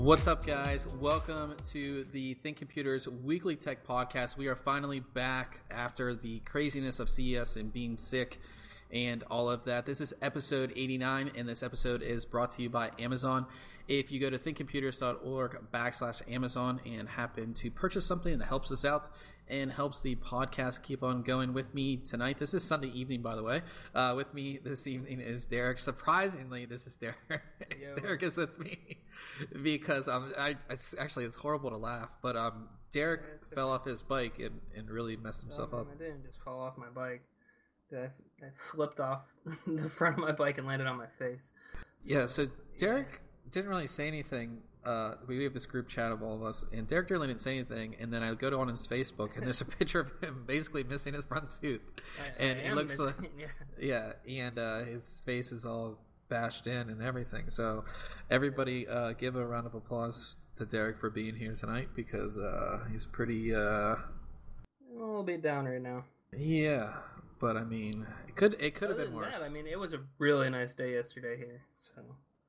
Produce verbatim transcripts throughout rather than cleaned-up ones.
What's up, guys? Welcome to the Think Computers Weekly Tech Podcast. We are finally back after the craziness of C E S and being sick and all of that. This is episode eighty-nine, and this episode is brought to you by Amazon. If you go to thinkcomputers.org backslash Amazon and happen to purchase something that helps us out and helps the podcast keep on going with me tonight. This is Sunday evening, by the way. Uh, with me this evening is Derek. Surprisingly, this is Derek. Derek is with me because um, I, it's actually it's horrible to laugh, but um, Derek yeah, fell off his bike and, and really messed himself oh, up. Man, I didn't just fall off my bike. I, I flipped off the front of my bike and landed on my face. Yeah, so Derek didn't really say anything. Uh, we have this group chat of all of us, and Derek really didn't say anything. And then I go to on his Facebook, and there's a picture of him basically missing his front tooth, I, and I it looks missing, like yeah. yeah, and uh, his face is all bashed in and everything. So everybody, uh, give a round of applause to Derek for being here tonight because uh, he's pretty. Uh, a little bit down right now. Yeah, but I mean, it could it could have been worse. That, I mean, it was a really nice day yesterday here, so.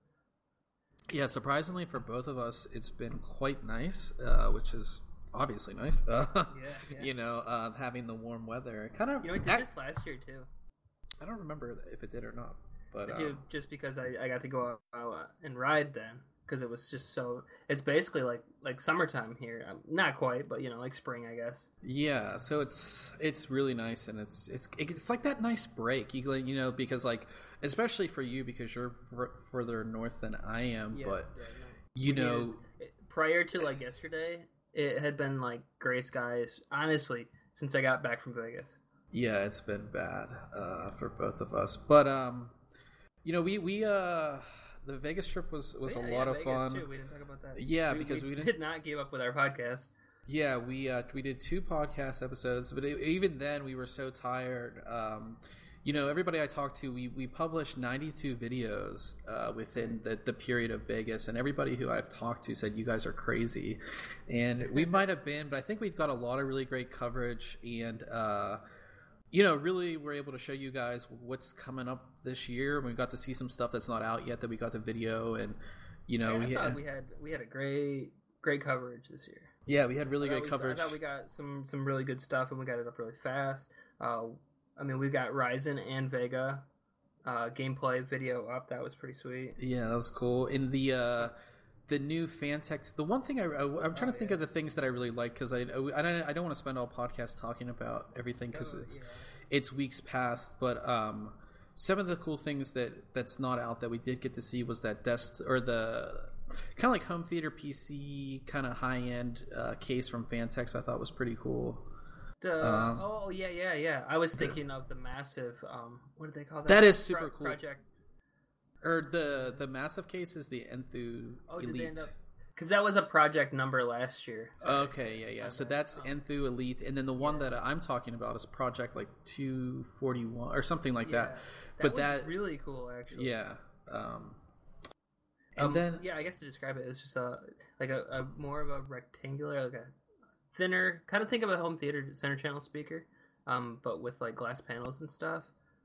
Yeah, surprisingly for both of us, it's been quite nice, uh, which is obviously nice. Uh, yeah, yeah. You know, uh, having the warm weather. Kind of. You know, it did act- this last year too. I don't remember if it did or not, but I uh, do, just because I, I got to go out and ride then, because it was just so. It's basically like like summertime here. Um, not quite, but you know, like spring, I guess. Yeah, so it's it's really nice, and it's it's it's like that nice break. You you know, because like. Especially for you because you're f- further north than I am, yeah, but yeah, no. you we know, did, prior to like yesterday, it had been like gray skies. Honestly, since I got back from Vegas, yeah, it's been bad uh, for both of us. But um, you know, we we uh, the Vegas trip was was yeah, a yeah, lot of Vegas fun. Too. We didn't talk about that. Yeah, we, because we, we didn't, did not give up with our podcast. Yeah, we uh, we did two podcast episodes, but it, even then we were so tired. Um, You know, everybody I talked to, we, we published ninety-two videos uh, within the, the period of Vegas, and everybody who I've talked to said, you guys are crazy. And we might have been, but I think we've got a lot of really great coverage, and, uh, you know, really we're able to show you guys what's coming up this year. We got to see some stuff that's not out yet that we got to video, and, you know. Yeah, we, I had, we had we had a great great coverage this year. Yeah, we had really great was, coverage. I thought we got some, some really good stuff, and we got it up really fast. Uh I mean, we've got Ryzen and Vega uh, gameplay video up. That was pretty sweet. Yeah, that was cool. In the uh, the new Fantex, the one thing I, I I'm trying oh, to think yeah. of the things that I really like because I, I don't I don't want to spend all podcast talking about everything because oh, it's yeah. it's weeks past. But um, some of the cool things that that's not out that we did get to see was that desk or the kind of like home theater P C kind of high end uh, case from Fantex. I thought was pretty cool. The, um, oh yeah yeah yeah I was thinking of the massive um what do they call that that is super Pro- cool project or the the massive case is the Enthoo oh, Elite because that was a project number last year. Sorry. Okay, yeah, yeah. So that's um, Enthoo Elite, and then the one yeah. that I'm talking about is Project like two forty-one or something like yeah, that. that but was that really cool actually. Yeah. Um, and um, then yeah, I guess to describe it, it's just a like a, a more of a rectangular, like a thinner, kind of think of a home theater center channel speaker, um, but with like glass panels and stuff,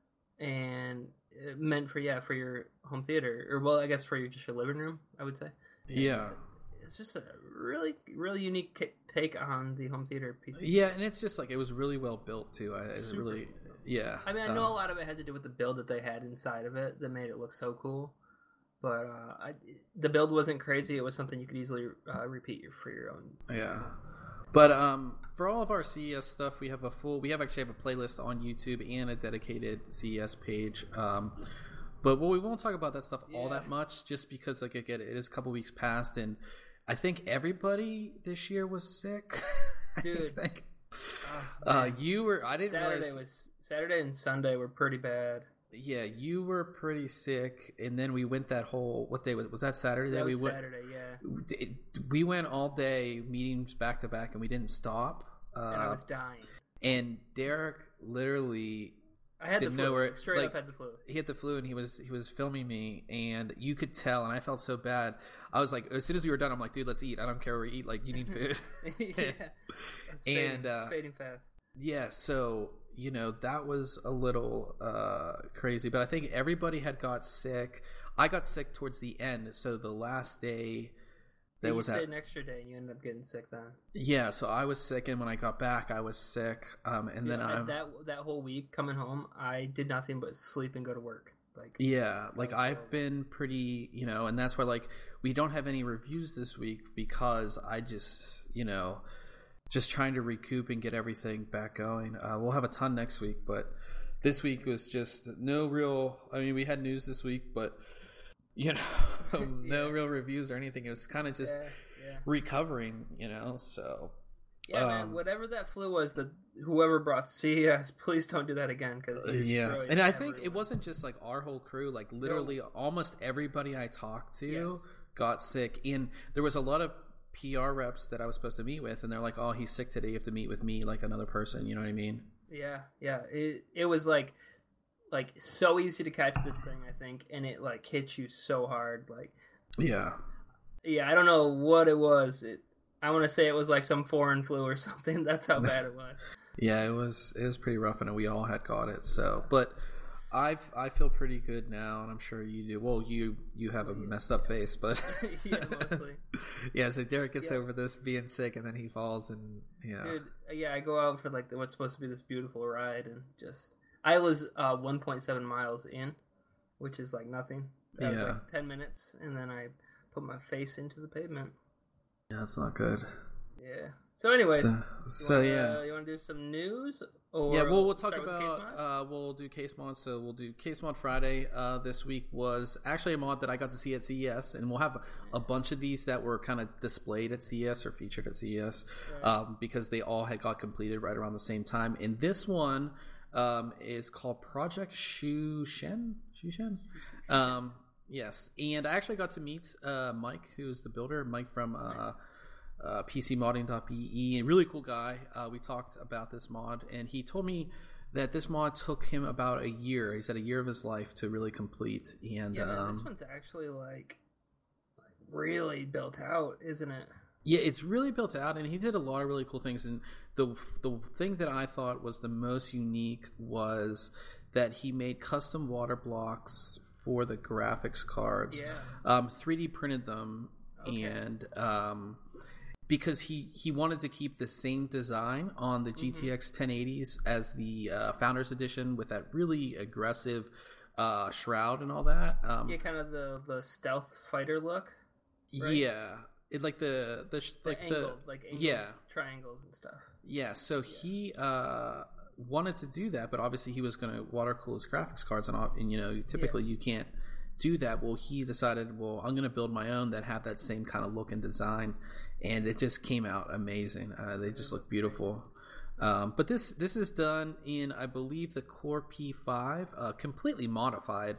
and it meant for yeah for your home theater, or well, I guess for your just your living room, I would say. Yeah, and it's just a really really unique take on the home theater piece. Yeah, and it's just like it was really well built too. I it's really yeah. I mean, I know um, a lot of it had to do with the build that they had inside of it that made it look so cool. But uh, I, the build wasn't crazy. It was something you could easily uh, repeat for your own. Yeah. But um, for all of our C E S stuff, we have a full. We have actually have a playlist on YouTube and a dedicated C E S page. Um, but well, we won't talk about that stuff yeah. all that much, just because, like, again, it is a couple weeks past, and I think everybody this year was sick. Dude, I think. Oh, uh, you were. I didn't Saturday realize. Was, Saturday and Sunday were pretty bad. Yeah, you were pretty sick, and then we went that whole what day was was that Saturday? That that was we went, Saturday, yeah. We went all day meetings back to back, and we didn't stop. Uh, and I was dying. And Derek literally, I had didn't the flu. know where, Straight like, up had the flu. He had the flu, and he was he was filming me, and you could tell, and I felt so bad. I was like, as soon as we were done, I'm like, dude, let's eat. I don't care where we eat. Like, you need food. yeah, it's fading, and uh, fading fast. Yeah, so. You know, that was a little uh, crazy, but I think everybody had got sick. I got sick towards the end, so the last day that you was stayed at an extra day and you ended up getting sick then. yeah. So I was sick, and when I got back, I was sick. Um, and Yeah, then I that that whole week coming home, I did nothing but sleep and go to work. Like yeah, like was I've horrible. been pretty, you know, and that's why like we don't have any reviews this week because I just, you know, just trying to recoup and get everything back going. Uh, we'll have a ton next week, but this week was just no real. I mean, we had news this week, but you know, no Yeah. real reviews or anything. It was kind of just Yeah, yeah. recovering, you know. So Yeah, man. Um, Whatever that flu was, that whoever brought C E S, please don't do that again. Cause Uh, it yeah, destroyed and I think it everyone. wasn't just like our whole crew. Like literally, almost everybody I talked to Yes. got sick, and there was a lot of P R reps that I was supposed to meet with, and they're like, "Oh, he's sick today. You have to meet with me, like another person." You know what I mean? Yeah, yeah. It it was like like so easy to catch this thing, I think, and it like hits you so hard. Like, Yeah, yeah, I don't know what it was. It I want to say it was like some foreign flu or something. That's how bad it was. yeah. It was it was pretty rough, and we all had got it. So, but I I feel pretty good now, and I'm sure you do. Well, you you have a messed up face, but Yeah, mostly. yeah. So Derek gets Yeah. over this being sick, and then he falls, and yeah, Dude, yeah, I go out for like the, what's supposed to be this beautiful ride, and just I was uh, one point seven miles in, which is like nothing. That was Yeah. like ten minutes, and then I put my face into the pavement. yeah, it's not good. Yeah. So, anyways, So, you so wanna, yeah. you want to do some news? Or Yeah, well, we'll talk start with Case about. Mod? Uh, we'll do Case Mod. So we'll do Case Mod Friday. Uh, this week was actually a mod that I got to see at C E S, and we'll have a bunch of these that were kind of displayed at C E S or featured at C E S, Right. um, because they all had got completed right around the same time. And this one um, is called Project Shushen. Shushen. Um, yes, and I actually got to meet uh, Mike, who's the builder. Mike from. Uh, Uh, P C modding dot B E, a really cool guy. Uh, we talked about this mod, and he told me that this mod took him about a year. He said a year of his life to really complete. And Yeah, man, um, this one's actually like, like really built out, isn't it? yeah, it's really built out, and he did a lot of really cool things. And the the thing that I thought was the most unique was that he made custom water blocks for the graphics cards. Yeah. Um, three D printed them, Okay. and um, because he, he wanted to keep the same design on the G T X ten eighties as the uh, Founders Edition with that really aggressive uh, shroud and all that. Um, Yeah, kind of the the stealth fighter look. right? yeah, it like the the, sh- The like angled, the like angled yeah. triangles and stuff. yeah. So he uh, wanted to do that, but obviously he was going to water cool his graphics cards, and, all, and you know typically you can't do that. Well, he decided, well, I'm going to build my own that have that same kind of look and design, and it just came out amazing. Uh, they just look beautiful. Um, but this this is done in, I believe, the Core P five, uh, completely modified.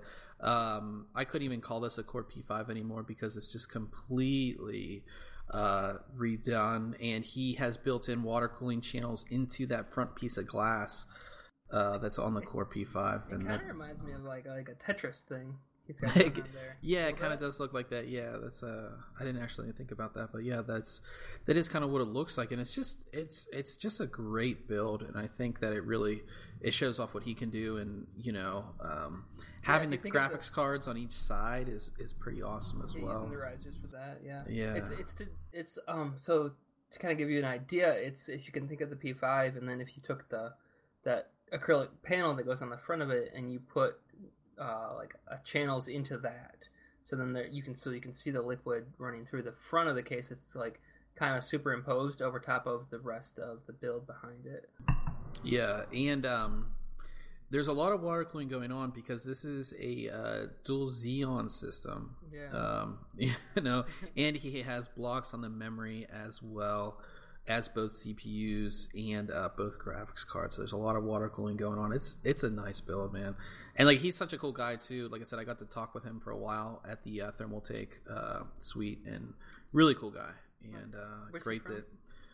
Um, I couldn't even call this a Core P five anymore because it's just completely uh, redone, and he has built-in water cooling channels into that front piece of glass uh, that's on the Core P five. It And kind of that's- reminds me of like like a Tetris thing. He's got going on there. yeah, A it little kind of bit. does look like that. Yeah, that's uh, I didn't actually think about that, but yeah, that's that is kind of what it looks like, and it's just it's it's just a great build, and I think that it really it shows off what he can do, and you know, um, having if the you think of graphics the- cards on each side is is pretty awesome as Yeah, well. using the risers for that. Yeah. Yeah. It's it's to, it's um so to kind of give you an idea, it's if you can think of the P five, and then if you took the that acrylic panel that goes on the front of it, and you put uh, like uh, channels into that, so then there you can so you can see the liquid running through the front of the case. It's like kind of superimposed over top of the rest of the build behind it. Yeah, and um, there's a lot of water cooling going on because this is a uh, dual Xeon system. Yeah. Um, you know, and he has blocks on the memory as well as both C P Us and uh, both graphics cards. So there's a lot of water cooling going on. It's it's a nice build, man. And like he's such a cool guy too. Like I said, I got to talk with him for a while at the uh, Thermal Take uh, suite, and really cool guy. And uh, Where's he great from? that.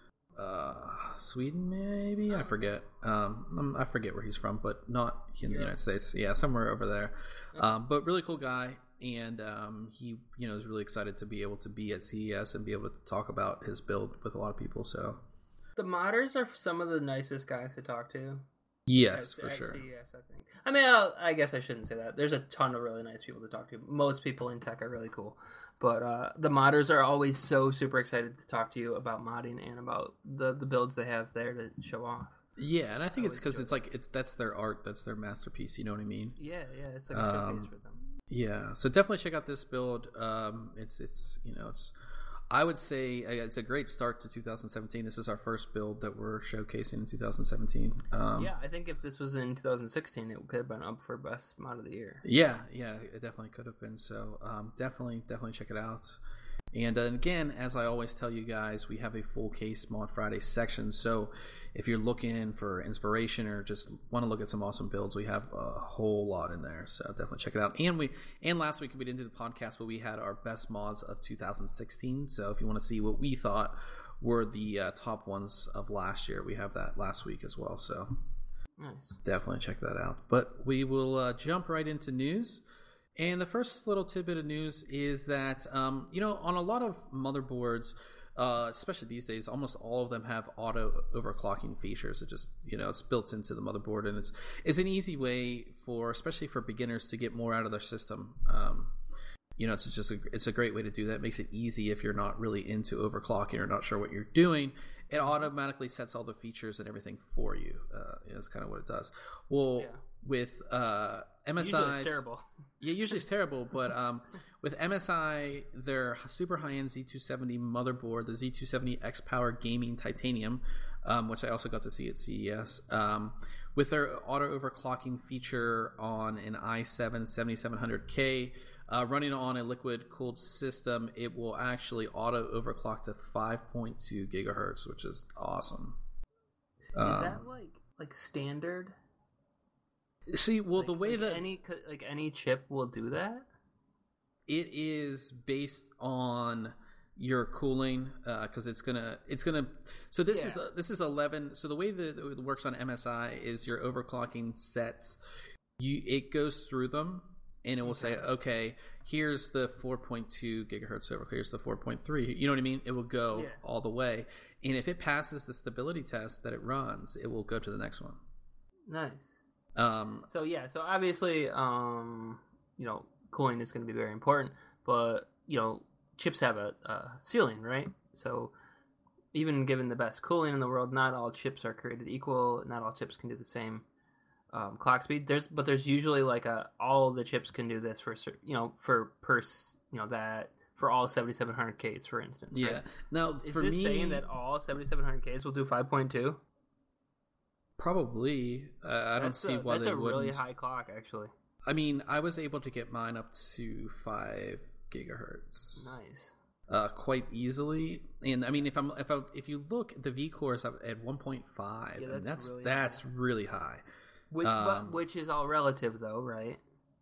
Uh, Sweden, maybe I forget. Um, um, I forget where he's from, but not in the Europe. United States. Yeah, somewhere over there. Um, but really cool guy, and um, he, you know, is really excited to be able to be at C E S and be able to talk about his build with a lot of people. So The modders are some of the nicest guys to talk to. Yes, at, for at sure. C E S, I think. I mean, I'll, I guess I shouldn't say that. There's a ton of really nice people to talk to. Most people in tech are really cool. But uh, the modders are always so super excited to talk to you about modding and about the, the builds they have there to show off. Yeah, and I think I it's because it's like it's that's their art, that's their masterpiece. You know what I mean? Yeah, yeah, it's like a showcase Um, for them. Yeah, so definitely check out this build. Um, it's it's you know it's I would say uh, it's a great start to two thousand seventeen. This is our first build that we're showcasing in two thousand seventeen. Um, Yeah, I think if this was in two thousand sixteen, it could have been up for best mod of the year. yeah, yeah, it definitely could have been. So um, definitely, definitely check it out. And uh, again, as I always tell you guys, we have a full case Mod Friday section. So if you're looking for inspiration or just want to look at some awesome builds, we have a whole lot in there. So definitely check it out. And we and last week we didn't do the podcast, but we had our best mods of two thousand sixteen. So if you want to see what we thought were the uh, top ones of last year, we have that last week as well. So Nice. definitely check that out. But we will uh, jump right into news. And the first little tidbit of news is that, um, you know, on a lot of motherboards, uh, especially these days, almost all of them have auto overclocking features. It just, you know, it's built into the motherboard, and it's it's an easy way for, especially for beginners, to get more out of their system. Um, you know, it's just a, it's a great way to do that. It makes it easy if you're not really into overclocking or not sure what you're doing. It automatically sets all the features and everything for you. Uh, you know, that's kind of what it does. Well, Yeah. with uh, M S I, Usually it's terrible. Yeah, usually it's terrible, but um, with M S I, their super high-end Z two seventy motherboard, the Z two seventy X-Power Gaming Titanium, um, which I also got to see at C E S, um, with their auto overclocking feature on an i seven seventy-seven hundred K, uh, running on a liquid-cooled system, it will actually auto overclock to five point two gigahertz, which is awesome. Is Um, that like like standard? See, well, Like, the way like that any like any chip will do that. it is based on your cooling, because uh, it's gonna it's gonna so this Yeah. is uh, this is eleven. So the way that it works on M S I is your overclocking sets, you it goes through them and it will say, okay, here's the four point two gigahertz overclock, here's the four point three, you know what I mean? It will go Yeah. all the way, and if it passes the stability test that it runs, it will go to the next one. Nice. um So yeah, so obviously, um, you know, cooling is going to be very important, but you know, chips have a, a ceiling, right? So even given the best cooling in the world, not all chips are created equal. Not all chips can do the same um, clock speed. There's, but there's usually like a all the chips can do this for cer- you know for per s- you know that for all seventy-seven hundred Ks, for instance. yeah right? now Is for this me, saying that all seventy-seven hundred Ks will do five point two? probably uh, I don't That's see a, why that's they a really wouldn't. high clock, actually. I mean, I was able to get mine up to five gigahertz, Nice. uh, quite easily. And I mean, if I'm if I, if you look, the V core is up at one point five, Yeah, and that's that's really that's really high. Which, Um, but, which is all relative, though, right?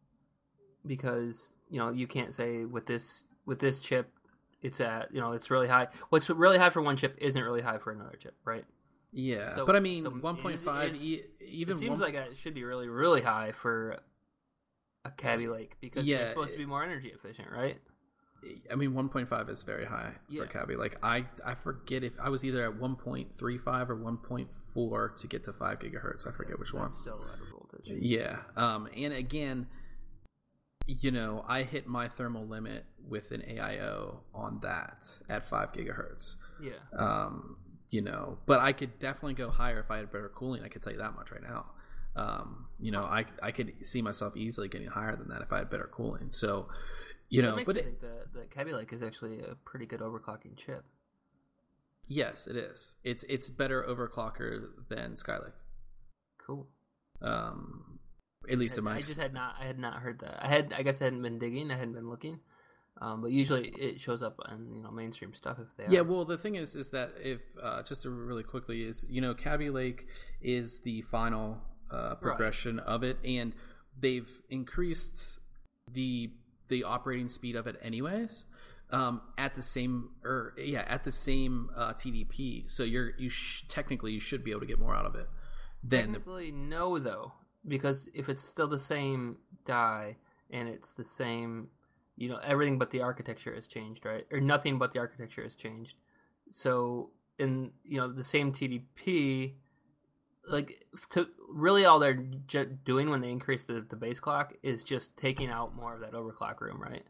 Because you know you can't say with this with this chip, it's at you know it's really high. What's really high for one chip isn't really high for another chip, right? Yeah, So- but I mean, so one point five, is- e- even It seems one, like it should be really really high for a Kaby Lake because Yeah, they're supposed it- to be more energy efficient, right? I mean, one point five is very high Yeah. for Kaby. Like I, I forget if I was either at one point three five or one point four to get to five gigahertz. I forget That's- which one. that's still out of voltage. Yeah. Um, and again, you know, I hit my thermal limit with an A I O on that at five gigahertz. Yeah. Um, you know, but I could definitely go higher if I had better cooling. I could tell you that much right now. Um, you know, I I could see myself easily getting higher than that if I had better cooling. So, you That know, makes but me it, think that the Kaby Lake is actually a pretty good overclocking chip. yes, it is. It's it's better overclocker than Skylake. Cool. Um, at least in my I just had not I had not heard that. I had I guess I hadn't been digging. I hadn't been looking. Um, but usually it shows up on you know mainstream stuff if they Yeah, are. well, the thing is, is that if uh, just to really quickly is you know Kaby Lake is the final uh, progression of it, and they've increased the the operating speed of it anyways um, at the same or yeah at the same uh, T D P. So you're you sh- technically you should be able to get more out of it than the, Technically, no, though, because if it's still the same die and it's the same, you know, everything but the architecture has changed, right? Or nothing but the architecture has changed. So in you know the same T D P, like to really all they're ju- doing when they increase the, the base clock is just taking out more of that overclock room, right?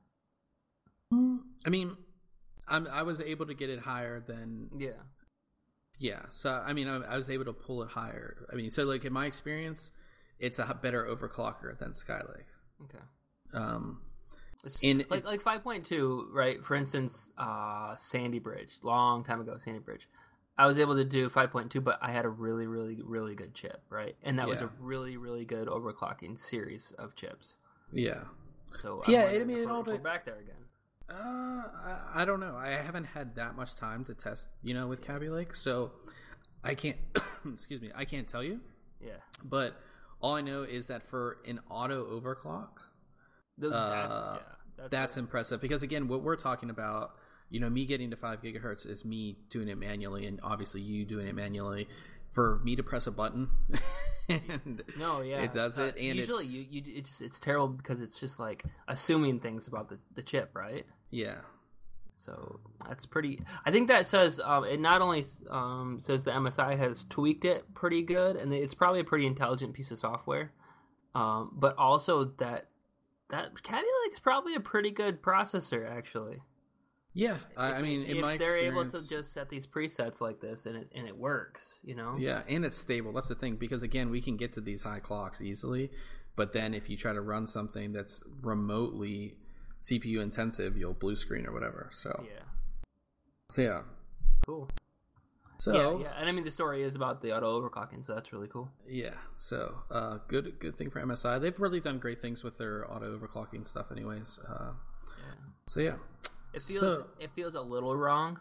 I mean, I'm, I was able to get it higher than Yeah. Yeah, so I mean, I, I was able to pull it higher. I mean, so like in my experience, it's a better overclocker than Skylake. Okay. Um, It's in like like five point two, right? For instance, uh, Sandy Bridge, long time ago, Sandy Bridge. I was able to do five point two, but I had a really, really, really good chip, right? And that was Yeah. a really, really good overclocking series of chips. yeah, So Yeah, I'm I mean, if it we're, all if we're de- back there again. uh, I, I don't know. I haven't had that much time to test, you know, with Kaby Lake, so I can't. excuse me, I can't tell you. Yeah. But all I know is that for an auto overclock, Th- uh, that's, yeah, that's, that's really- impressive because again, what we're talking about, you know, me getting to five gigahertz is me doing it manually, and obviously you doing it manually. For me to press a button, and No, yeah, it does it, Uh, and usually it's, you, you it's it's terrible because it's just like assuming things about the, the chip, right? yeah, So that's pretty. I think that says um, it not only um, says the M S I has tweaked it pretty good, and it's probably a pretty intelligent piece of software, um, but also that that Kaby Lake is probably a pretty good processor, actually. yeah. I, If- I mean, in if my they're able experience, to just set these presets like this and it and it works, you know. yeah, and it's stable. That's the thing because again, we can get to these high clocks easily, but then if you try to run something that's remotely C P U intensive, you'll blue screen or whatever. So, Yeah. so yeah, Cool. so yeah, yeah, and I mean the story is about the auto overclocking, so that's really cool. Yeah, so uh, good good thing for M S I. They've really done great things with their auto overclocking stuff, anyways. Uh, Yeah. so yeah, It feels So- it feels a little wrong,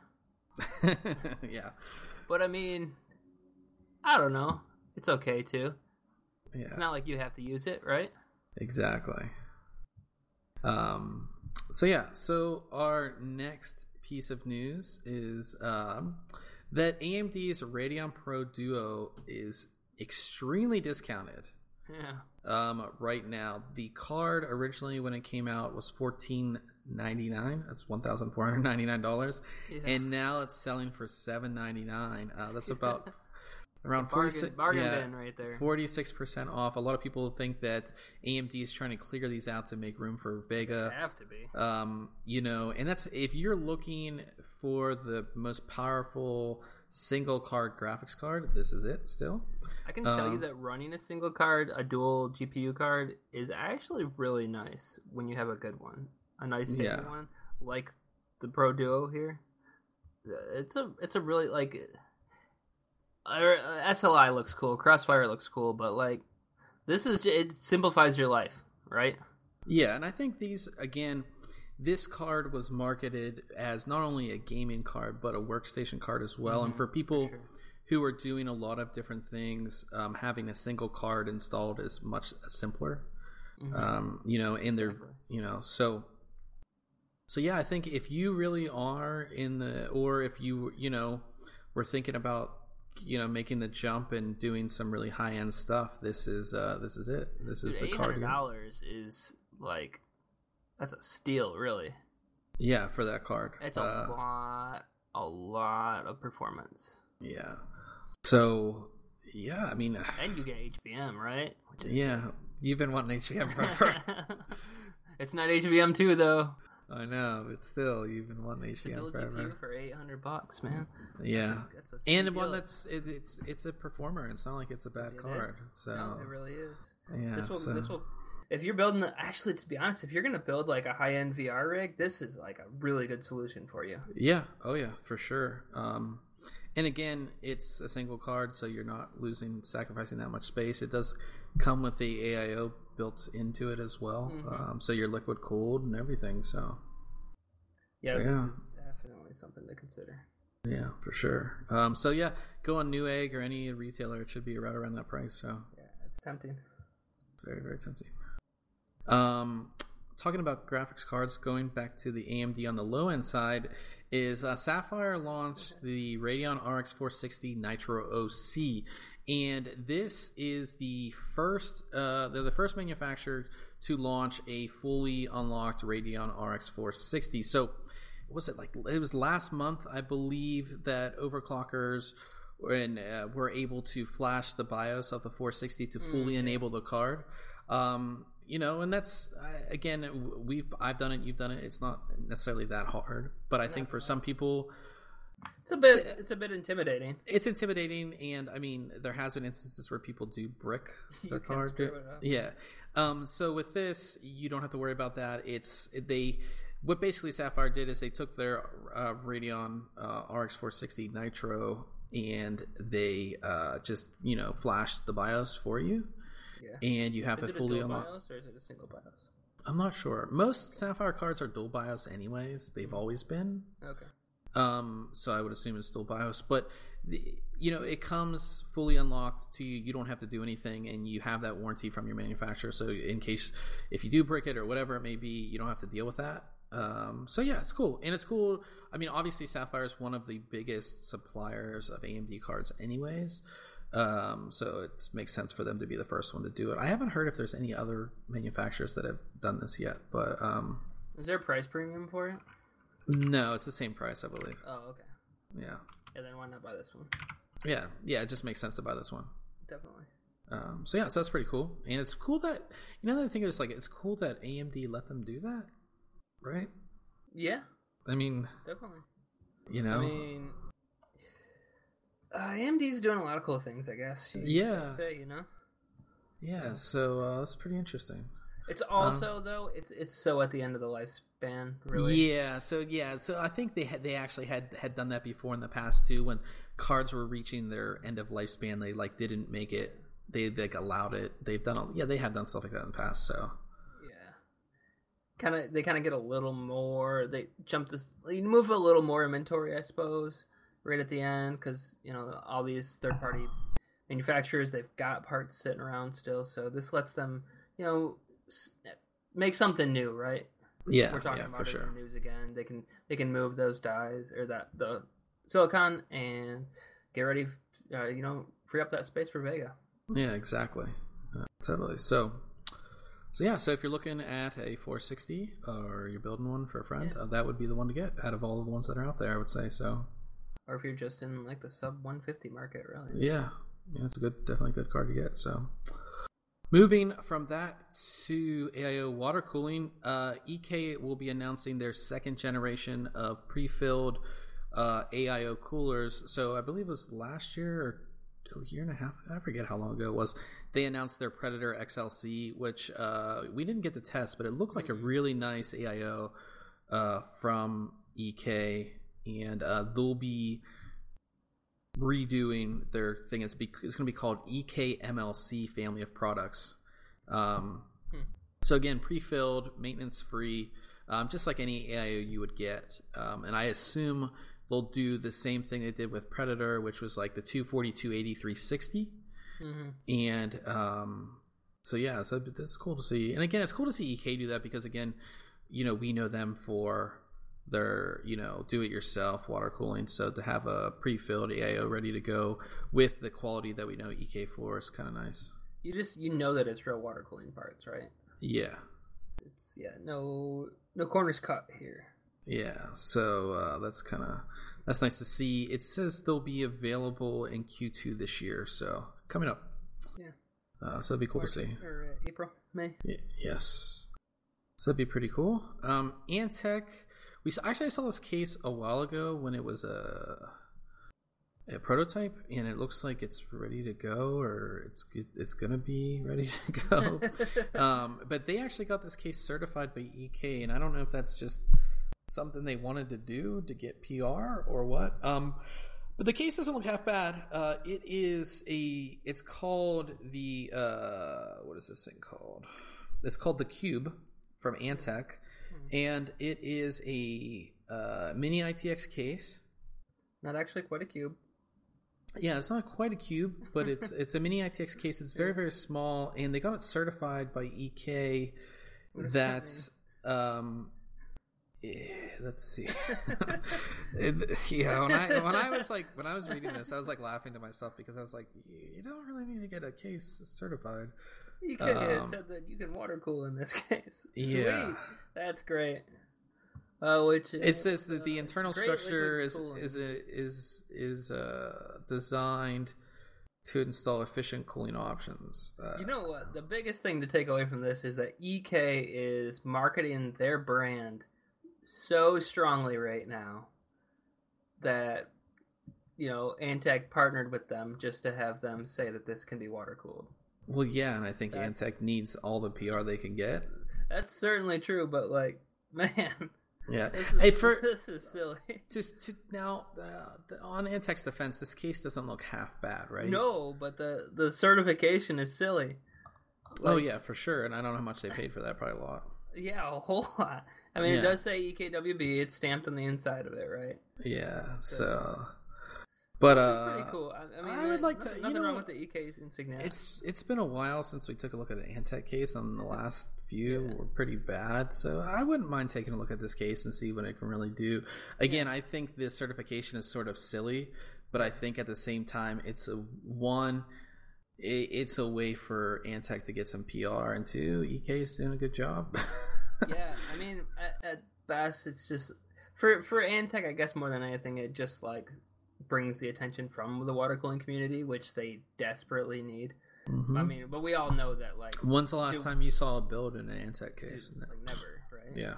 yeah, but I mean, I don't know. It's okay too. yeah, It's not like you have to use it, right? exactly. Um, so yeah, so our next piece of news is um, that A M D's Radeon Pro Duo is extremely discounted. Yeah. Um, right now, the card originally when it came out was fourteen ninety nine. That's one thousand four hundred ninety nine dollars, Yeah. and now it's selling for seven ninety nine. Uh, that's about around Bargain, forty bargain yeah, bin right there. forty six percent off. A lot of people think that A M D is trying to clear these out to make room for Vega. Have to be. Um, you know, and that's if you're looking for the most powerful single card graphics card. This is it. Still. I can tell you Um, that running a single card, a dual G P U card, is actually really nice when you have a good one, a nice stable Yeah. one, like the Pro Duo here. It's a it's a really like uh, S L I looks cool, Crossfire looks cool, but like this is j- it simplifies your life, right? Yeah, and I think these again, this card was marketed as not only a gaming card but a workstation card as well. And Mhm, for people sure. who are doing a lot of different things, um, having a single card installed is much simpler. Mhm. Um, you know, and they're Exactly. you know so. So yeah, I think if you really are in the, or if you you know were thinking about you know making the jump and doing some really high end stuff, this is uh, this is it. This is Dude, the eight card. hundred here. dollars is like that's a steal, really. Yeah, for that card. It's a Uh, lot, a lot of performance. Yeah. So, yeah, I mean, And you get H B M, right? Which is yeah, you've been wanting H B M forever. It's not H B M two though. I know, but still, you've been wanting H It's a B M dual G P U forever. for eight hundred bucks, man. Yeah, That's a sweet and one deal. that's it, it's it's a performer. It's not like it's a bad It card. is. So No, it really is. yeah, This will, so, this will. If you're building, the, actually, to be honest, if you're gonna build like a high end V R rig, this is like a really good solution for you. yeah, oh yeah, for sure. Um, and again, it's a single card, so you're not losing, sacrificing that much space. It does come with the A I O built into it as well, Mhm. um, so you're liquid cooled and everything. So. Yeah, Yeah. this is definitely something to consider. Yeah, for sure. Um, so yeah, go on Newegg or any retailer. It should be right around that price. So Yeah, it's tempting. very, very tempting. Um, talking about graphics cards, going back to the A M D on the low end side, is uh, Sapphire launched the Radeon R X four sixty Nitro O C, and this is the first. Uh, they're the first manufacturer to launch a fully unlocked Radeon R X four sixty. So. Was it like it was last month, I believe, that overclockers and uh, we're able to flash the BIOS of the four sixty to fully mm, enable yeah. the card. Um, you know, and that's again, we've I've done it, you've done it. It's not necessarily that hard, but I think for some people, it's a bit it's a bit intimidating. It's intimidating, and I mean, there has been instances where people do brick their card. Yeah. Um, so with this, you don't have to worry about that. It's they. What basically Sapphire did is they took their uh, Radeon uh, R X four sixty Nitro and they uh, just you know flashed the BIOS for you. Yeah. And you have is it, it fully a dual unlocked. BIOS or is it a single BIOS? I'm not sure. Most Sapphire cards are dual BIOS anyways. They've always been. Okay. Um, so I would assume it's dual BIOS, but the, you know it comes fully unlocked to you. You don't have to do anything, and you have that warranty from your manufacturer. So in case if you do brick it or whatever it may be, you don't have to deal with that. Um, so yeah, it's cool, and it's cool. I mean, obviously Sapphire is one of the biggest suppliers of A M D cards, anyways. Um, so it makes sense for them to be the first one to do it. I haven't heard if there's any other manufacturers that have done this yet, but um, is there a price premium for it? No, it's the same price, I believe. Oh, okay. Yeah. Yeah, then why not buy this one? Yeah, yeah, it just makes sense to buy this one. Definitely. Um, so yeah, so that's pretty cool, and it's cool that you know the thing is like it's cool that A M D let them do that, right? Yeah. I mean, definitely. You know, I mean. Uh, A M D's doing a lot of cool things, I guess. Yeah. Say, you know. Yeah, so uh, that's pretty interesting. It's also um, though it's it's so at the end of the lifespan, really. Yeah. So yeah. So I think they had they actually had had done that before in the past too. When cards were reaching their end of lifespan, they like didn't make it. They like allowed it. They've done. Yeah, they have done stuff like that in the past. So. Yeah. Kind of. They kind of get a little more. They jump this. You move a little more inventory, I suppose. Right at the end, because you know all these third-party manufacturers, they've got parts sitting around still, so this lets them, you know, make something new, right? Yeah, we're talking yeah, about for it sure. in the news again. They can they can move those dies or that the silicon and get ready, uh, you know, free up that space for Vega. Yeah, exactly, uh, totally. So. So yeah, so if you're looking at a four sixty or you're building one for a friend, yeah. uh, that would be the one to get out of all of the ones that are out there, I would say. So. Or if you're just in like the sub one fifty market, really. Yeah, yeah, it's a good, definitely a good card to get. So, moving from that to A I O water cooling, uh, E K will be announcing their second generation of pre-filled uh, A I O coolers. So I believe it was last year or a year and a half. I forget how long ago it was. They announced their Predator X L C, which uh, we didn't get to test, but it looked like a really nice A I O uh, from E K. And uh, they'll be redoing their thing. It's, be- it's going to be called E K M L C family of products. Um, hmm. So again, pre-filled, maintenance-free, um, just like any A I O you would get. Um, and I assume they'll do the same thing they did with Predator, which was like the two forty, two eighty, three sixty. Mm-hmm. And um, so yeah, so that's cool to see. And again, it's cool to see E K do that because again, you know, we know them for their, you know, do-it-yourself water cooling. So to have a pre-filled A I O ready to go with the quality that we know E K for is kind of nice. You just you know that it's real water cooling parts, right? Yeah. It's yeah, no no corners cut here. Yeah, so uh, that's kind of that's nice to see. It says they'll be available in Q two this year, so coming up. Yeah. Uh, so that'd be cool March, to see. Or uh, April, May. Y- yes. So that'd be pretty cool. Um, Antec. We actually I saw this case a while ago when it was a a prototype, and it looks like it's ready to go, or it's it's gonna be ready to go. um, but they actually got this case certified by E K, and I don't know if that's just something they wanted to do to get P R or what. Um, but the case doesn't look half bad. Uh, it is a. It's called the. Uh, what is this thing called? It's called the Cube from Antec. And it is a uh, mini I T X case. Not actually quite a cube. Yeah, it's not quite a cube, but it's it's a mini I T X case. It's very, very small, and they got it certified by E K. That's um, yeah, let's see. it, yeah, when I when I was like when I was reading this, I was like laughing to myself because I was like, you don't really need to get a case certified. You can um, said that you can water cool in this case. Sweet. Yeah. That's great. uh, which It says that the uh, internal great structure liquid is coolant. is is is uh, designed to install efficient cooling options. Uh, You know what? The biggest thing to take away from this is that E K is marketing their brand so strongly right now that, you know, Antec partnered with them just to have them say that this can be water cooled. well, yeah, and I think That's- Antec needs all the P R they can get. That's certainly true, but like, man, Yeah. this is, Hey, for this is silly. just to, now uh, the, on Antec's defense, this case doesn't look half bad, right? No, but the the certification is silly. oh Like, yeah, for sure. And I don't know how much they paid for that. Probably a lot. yeah, a whole lot. I mean, it Yeah. does say E K W B. It's stamped on the inside of it, right? Yeah. So, but uh, Pretty cool. I, I mean, I would like nothing, to- you Nothing know wrong what? with the E K insignia. It's it's been a while since we took a look at an Antec case, and the last few Yeah. were pretty bad. So I wouldn't mind taking a look at this case and see what it can really do. Again, I think this certification is sort of silly, but I think at the same time, it's a one. It, it's a way for Antec to get some P R, and two, E K is doing a good job. Yeah, I mean, at, at best, it's just for for Antec. I guess more than anything, it just like brings the attention from the water cooling community, which they desperately need. Mhm. I mean, but we all know that, like, When's the last do- time you saw a build in an Antec case? dude, like never, right? Yeah,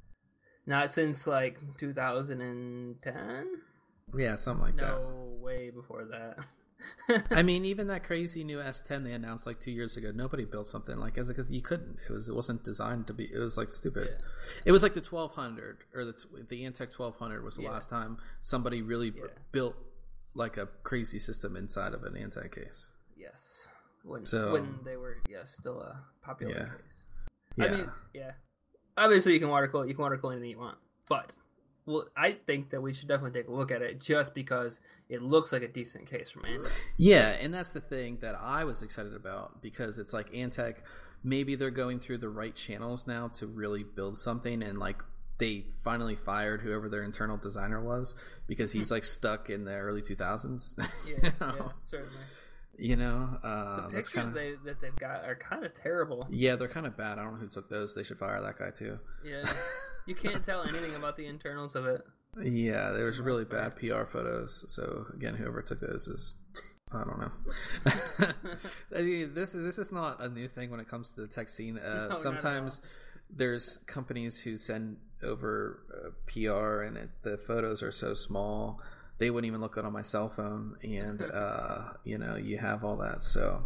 Not since like two thousand ten. yeah, something like that. No, way before that. I mean, even that crazy new S ten they announced like two years ago, nobody built something like it because you couldn't. It was it wasn't designed to be. It was like stupid. Yeah. It was like the twelve hundred or the the Antec twelve hundred was the Yeah. last time somebody really b- Yeah. built like a crazy system inside of an Antec case. Yes, when So- when they were yeah still a popular Yeah. case. Yeah, I mean, yeah. Obviously, you can water cool. You can water cool anything you want, but well, I think that we should definitely take a look at it just because it looks like a decent case from Antec. yeah, and that's the thing that I was excited about because it's like Antec. Maybe they're going through the right channels now to really build something, and like they finally fired whoever their internal designer was because he's like stuck in the early two thousands. Yeah, yeah, certainly. You know, The uh, that's pictures kind of they, that they've got are kind of terrible. yeah, they're kind of bad. I don't know who took those. They should fire that guy too. Yeah, you can't tell anything about the internals of it. Yeah, there was really bad P R photos. So again, whoever took those is I don't know. I mean, this this is not a new thing when it comes to the tech scene. Uh, No, not at sometimes there's companies who send over uh, P R and it, the photos are so small they wouldn't even look good on my cell phone, and uh, you know you have all that. So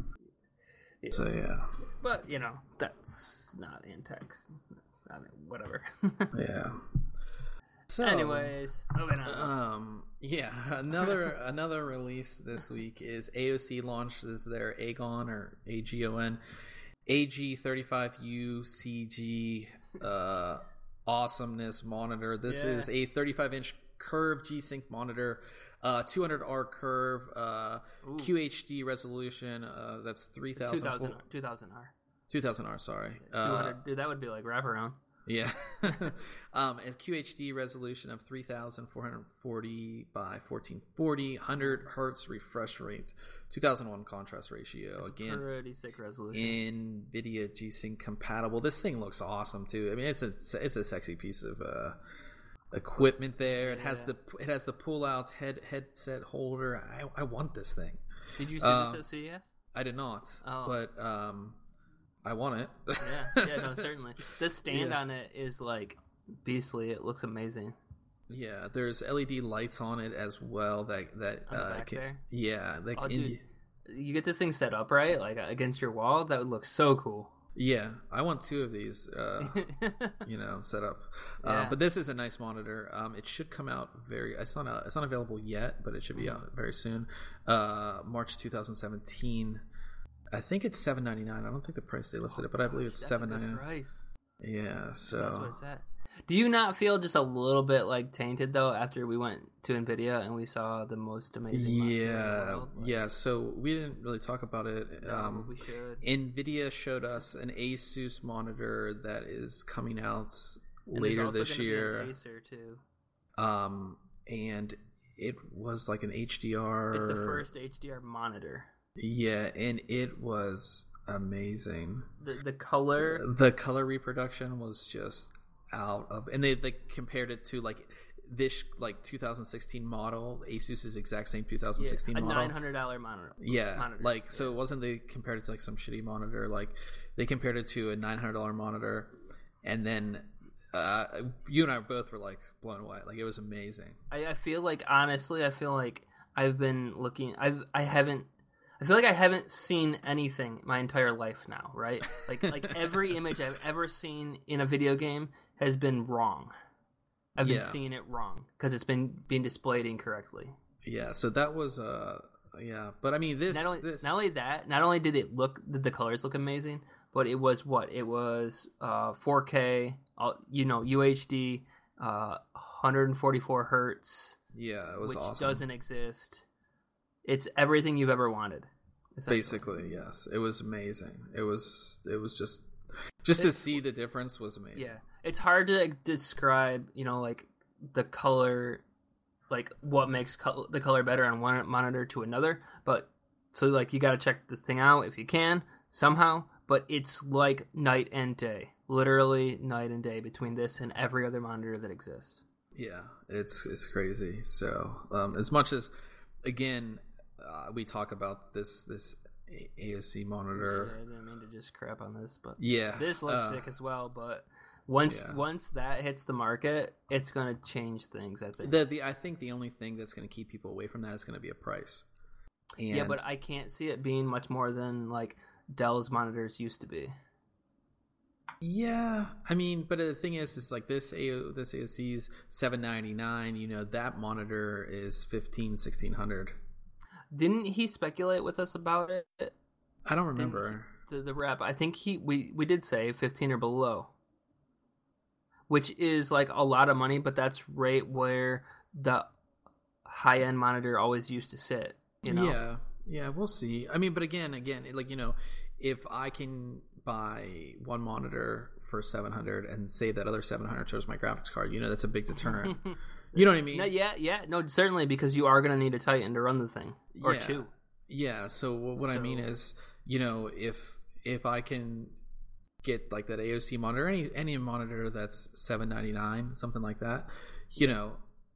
Yeah. so yeah. But you know that's not Antec. I mean, whatever. Yeah. So, Anyways, moving on. um, yeah, another another release this week is A O C launches their Agon or A G O N A G thirty-five U C G uh, awesomeness monitor. This Yeah. is a thirty-five inch curved G-Sync monitor, uh, two hundred R curve, uh, Ooh. Q H D resolution. Uh, that's three thousand. two thousand R. two thousand R. two thousand R. Sorry. two Uh, hundred. Dude, that would be like wraparound. Yeah. um, a Q H D resolution of three thousand four hundred forty by fourteen forty, one hundred hertz refresh rate, two thousand one contrast ratio. Again, Pretty sick resolution. NVIDIA G-Sync compatible. This thing looks awesome too. I mean, it's a it's a sexy piece of uh, equipment there. It has Yeah. the it has the pull out head headset holder. I I want this thing. Did you see um, this at C E S? I did not, Oh. but um, I want it. Yeah, yeah, no, certainly. The stand Yeah. on it is like beastly. It looks amazing. Yeah, there's L E D lights on it as well. That that On the uh, back can, there? yeah, that, Oh, and dude. y- You get this thing set up right, like against your wall. That would look so cool. yeah. I want two of these. Uh, you know, set up. Uh, Yeah. but this is a nice monitor. Um, it should come out very. It's not. Out, it's not available yet, but it should be Mm-hmm. out very soon. Uh, March twenty seventeen. I think it's seven ninety nine. I don't think the price they listed it, but I believe it's That's a seven good ninety nine. price. Yeah. So That's what it's at. Do you not feel just a little bit like tainted though after we went to Nvidia and we saw the most amazing monitor in the yeah, world? Like, yeah. So we didn't really talk about it. no, Um, we should. NVIDIA showed us an Asus monitor that is coming out And there's later also this gonna be an year. Acer too. Um, and it was like an H D R. It's the first H D R monitor. Yeah, and it was amazing. The the color. The color reproduction was just out of, and they like compared it to like this like two thousand sixteen model, Asus's exact same two thousand sixteen yeah, a model, nine hundred dollars monitor. Yeah, monitor. like yeah. so it wasn't they compared it to like some shitty monitor. Like they compared it to a nine hundred dollars monitor, and then uh, you and I both were like blown away. Like it was amazing. I, I feel like honestly, I feel like I've been looking. I've I haven't. I feel like I haven't seen anything my entire life now. Right? Like like every image I've ever seen in a video game has been wrong. I've been yeah. seeing it wrong because it's been being displayed incorrectly. Yeah, so that was uh yeah, but I mean this not only, this not only that, not only did it look did the colors look amazing, but it was what it was uh, four K, uh, you know, U H D, uh, one forty-four hertz. Yeah, it was which awesome. doesn't exist. It's everything you've ever wanted. Basically, yes, it was amazing. It was it was just just to see the difference was amazing. Yeah, it's hard to describe, you know, like the color, like what makes co- the color better on one monitor to another. But so like you got to check the thing out if you can somehow. But it's like night and day, literally night and day between this and every other monitor that exists. Yeah, it's it's crazy. So um, as much as again uh, we talk about this this A O C monitor. Yeah, I didn't mean to just crap on this, but yeah, this looks uh, sick as well. But once yeah. once that hits the market, it's gonna change things. I think. The, the I think the only thing that's going to keep people away from that is going to be a price. And yeah, but I can't see it being much more than like Dell's monitors used to be. Yeah, I mean, but the thing is, is like this A O, this A O C's seven ninety-nine. You know, that monitor is fifteen, sixteen hundred. Didn't he speculate with us about it? I don't remember he, the the rep. I think he we we did say fifteen or below, which is like a lot of money, but that's right where the high end monitor always used to sit. You know? Yeah, yeah, we'll see. I mean, but again, again, like you know, if I can buy one monitor for seven hundred and say that other seven hundred shows my graphics card, you know, that's a big deterrent. You know what I mean? No, yeah, yeah, no, certainly because you are going to need a Titan to run the thing or yeah. two. Yeah. So what so, I mean is, you know, if if I can get like that A O C monitor, any any monitor that's seven ninety-nine, something like that, you know.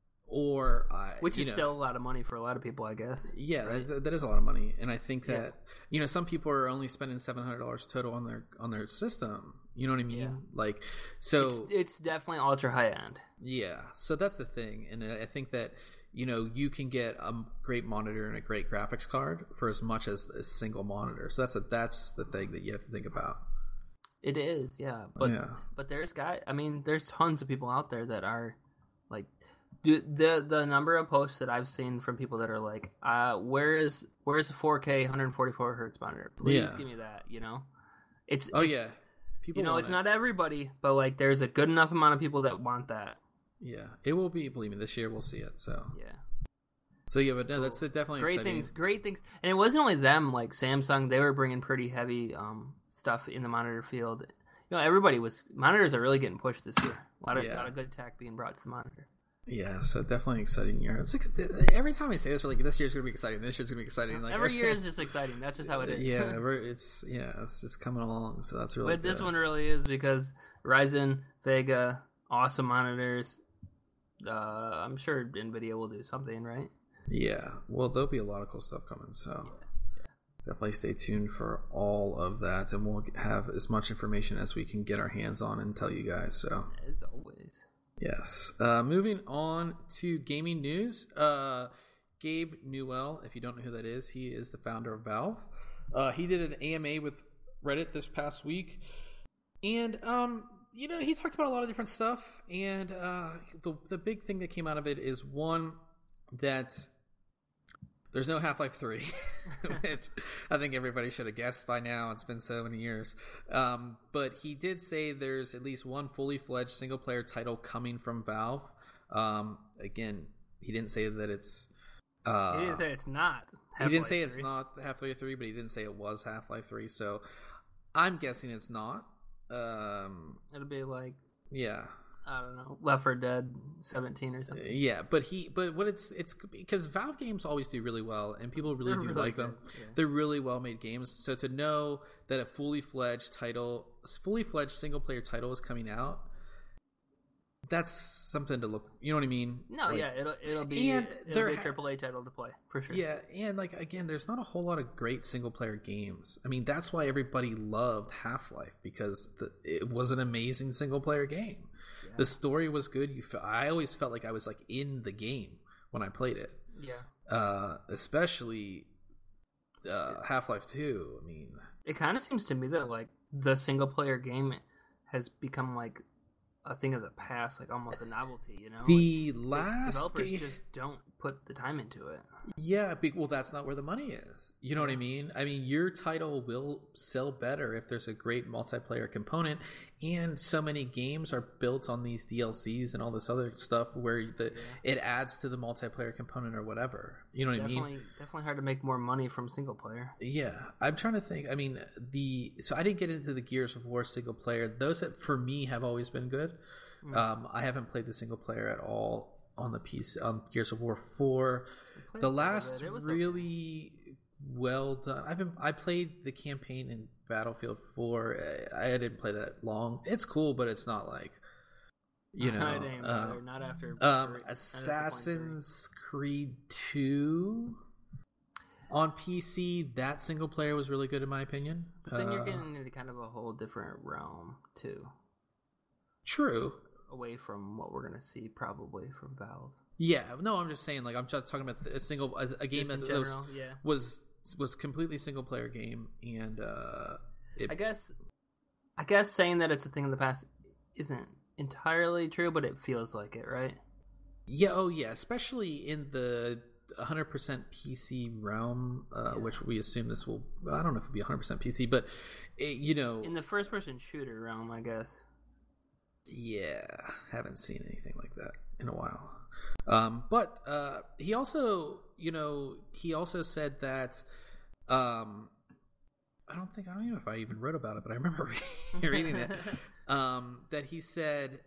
Or I, which is you know, still a lot of money for a lot of people, I guess. Yeah, right? that, that is a lot of money, and I think that yeah. you know some people are only spending seven hundred dollars total on their on their system. You know what I mean? Yeah. Like, so it's, it's definitely ultra high end. Yeah, so that's the thing, and I think that you know you can get a great monitor and a great graphics card for as much as a single monitor. So that's a, that's the thing that you have to think about. It is, yeah, but yeah. but there's guy. I mean, there's tons of people out there that are like. Dude, the the number of posts that I've seen from people that are like, uh, where is where's a four K one forty-four hertz monitor? Please yeah. give me that. You know, it's oh it's, yeah, people. You know, want it's it. not everybody, but like, there's a good enough amount of people that want that. Yeah, it will be. Believe me, this year we'll see it. So yeah. So yeah, but no, that's definitely great exciting. things. Great things, and it wasn't only them. Like Samsung, they were bringing pretty heavy um, stuff in the monitor field. You know, everybody was monitors are really getting pushed this year. A lot of, yeah. lot of good tech being brought to the monitor. Yeah, so definitely exciting year. It's like, every time I say this, we're like, this year's gonna be exciting. This year's gonna be exciting. Like every year is just exciting. That's just how it is. Yeah, it's yeah, it's just coming along. So that's really. But good. this one really is because Ryzen, Vega, awesome monitors. Uh, I'm sure Nvidia will do something, right? Yeah, well, there'll be a lot of cool stuff coming. So yeah. Yeah. definitely stay tuned for all of that, and we'll have as much information as we can get our hands on and tell you guys. So as always. Yes. Uh, moving on to gaming news. Uh, Gabe Newell, if you don't know who that is, he is the founder of Valve. Uh, he did an A M A with Reddit this past week. And, um, you know, he talked about a lot of different stuff. And uh, the, the big thing that came out of it is, one, that there's no Half-Life three, which I think everybody should have guessed by now. It's been so many years. Um, but he did say there's at least one fully fledged single player title coming from Valve. Um, again, he didn't say that it's. Uh, he didn't say it's not. Half-Life he didn't say three. It's not Half-Life three, but he didn't say it was Half-Life three. So I'm guessing it's not. Um, It'll be like. Yeah. I don't know, Left four Dead seventeen or something. Yeah, but he, but what it's it's because Valve games always do really well, and people really They're do really like good. them. Yeah. They're really well made games. So to know that a fully fledged title, fully fledged single player title is coming out, that's something to look. You know what I mean? No, like, yeah, it'll it'll be and it'll be a ha- triple A title to play for sure. Yeah, and like again, there's not a whole lot of great single player games. I mean, that's why everybody loved Half-Life, because the, it was an amazing single player game. Yeah. The story was good. You, fe- I always felt like I was like in the game when I played it. Yeah, uh, especially uh, Half-Life two. I mean, it kind of seems to me that like the single player game has become like a thing of the past, like almost a novelty, you know? The like, last developers game... just don't put the time into it. Yeah, be, well, that's not where the money is. You know yeah. what I mean? I mean, your title will sell better if there's a great multiplayer component, and so many games are built on these D L Cs and all this other stuff where the yeah. it adds to the multiplayer component or whatever. You know what definitely, I mean? Definitely hard to make more money from single player. Yeah, I'm trying to think. I mean, the so I didn't get into the Gears of War single player. Those that for me have always been good. Mm. Um, I haven't played the single player at all on the P C on Gears of War four. The last really okay. well done. I've been I played the campaign in Battlefield four. I, I didn't play that long. It's cool, but it's not like you know. I didn't uh, not after um, not Assassin's after Creed two on P C. That single player was really good in my opinion. But then uh, you're getting into kind of a whole different realm too. True. Away from what we're gonna see probably from Valve. Yeah, no, I'm just saying. Like, I'm just talking about a single a, a game that general, was, yeah. was was completely single player game, and uh, it, I guess I guess saying that it's a thing in the past isn't entirely true, but it feels like it, right? Yeah. Oh, yeah. Especially in the one hundred percent P C realm, uh, yeah. which we assume this will. I don't know if it'll be one hundred percent P C, but it, you know, in the first person shooter realm, I guess. Yeah, haven't seen anything like that in a while. Um, but uh, he also, you know, he also said that um, I don't think I don't even know if I even wrote about it, but I remember reading it. Um, that he said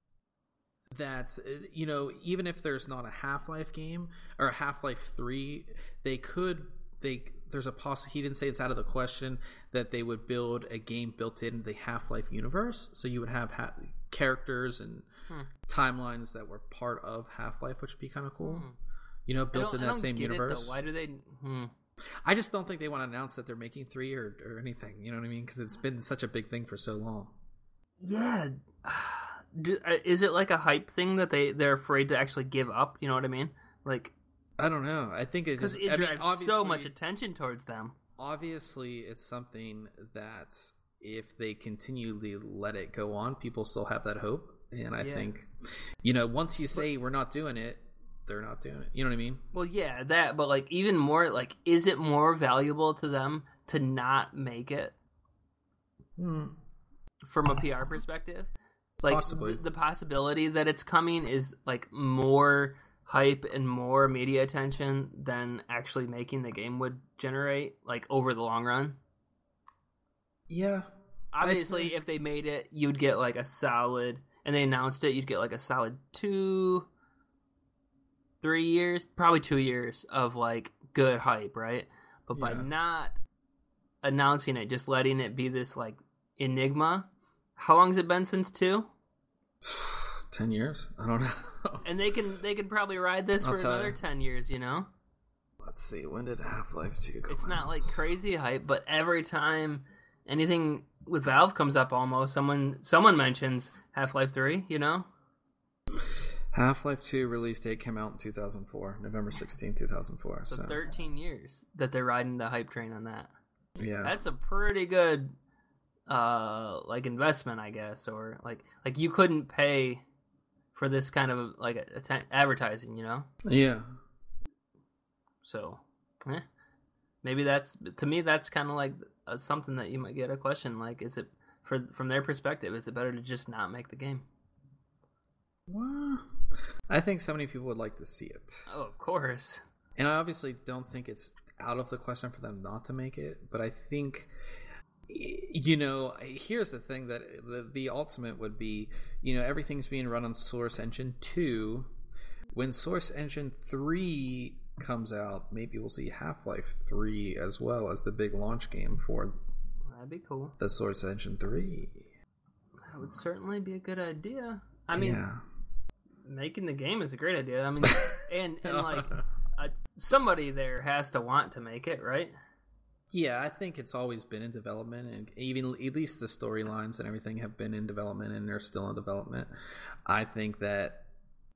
that you know, even if there's not a Half-Life game or a Half-Life three, they could they there's a poss he didn't say it's out of the question that they would build a game built in the Half-Life universe, so you would have ha- characters and hmm. timelines that were part of Half-Life, which would be kind of cool. Hmm. You know, built in that same universe. It, Why do they? Hmm. I just don't think they want to announce that they're making three or, or anything. You know what I mean? Because it's been such a big thing for so long. Yeah. Do, is it like a hype thing that they they're afraid to actually give up? You know what I mean? Like, I don't know. I think it because just, it I drives mean, so much attention towards them. Obviously, it's something that if they continually let it go on, people still have that hope. And I yeah. think, you know, once you say we're not doing it, they're not doing it. You know what I mean? Well, yeah, that. But like, even more, like, is it more valuable to them to not make it hmm. from a P R perspective? Like, Possibly. The, the possibility that it's coming is like more hype and more media attention than actually making the game would generate, like, over the long run. Yeah. Obviously, th- if they made it, you'd get like a solid, and they announced it, you'd get like a solid two, three years, probably two years of like good hype, right? But by yeah. not announcing it, just letting it be this like enigma. How long has it been since two? Ten years? I don't know. And they can they can probably ride this I'll for another you. ten years, you know? Let's see, when did Half-Life two come out? It's not like crazy hype, but every time anything with Valve comes up, almost someone someone mentions Half-Life three, you know? Half-Life two release date came out in two thousand four, November sixteenth, two thousand four. So, so thirteen years that they're riding the hype train on that. Yeah. That's a pretty good uh like investment, I guess, or like like you couldn't pay for this kind of like a, a advertising, you know? Yeah. So, eh. Maybe that's, to me, that's kind of like uh, something that you might get a question like, is it, for from their perspective, is it better to just not make the game? Well, I think so many people would like to see it. Oh, of course. And I obviously don't think it's out of the question for them not to make it, but I think, you know, here's the thing that the, the ultimate would be, you know, everything's being run on Source Engine two. When Source Engine three comes out, maybe we'll see Half-Life three as well as the big launch game for that'd be cool. The Source Engine three. That would certainly be a good idea. I mean, yeah. making the game is a great idea. I mean, and and like uh, somebody there has to want to make it, right? Yeah, I think it's always been in development, and even at least the storylines and everything have been in development, and they're still in development. I think that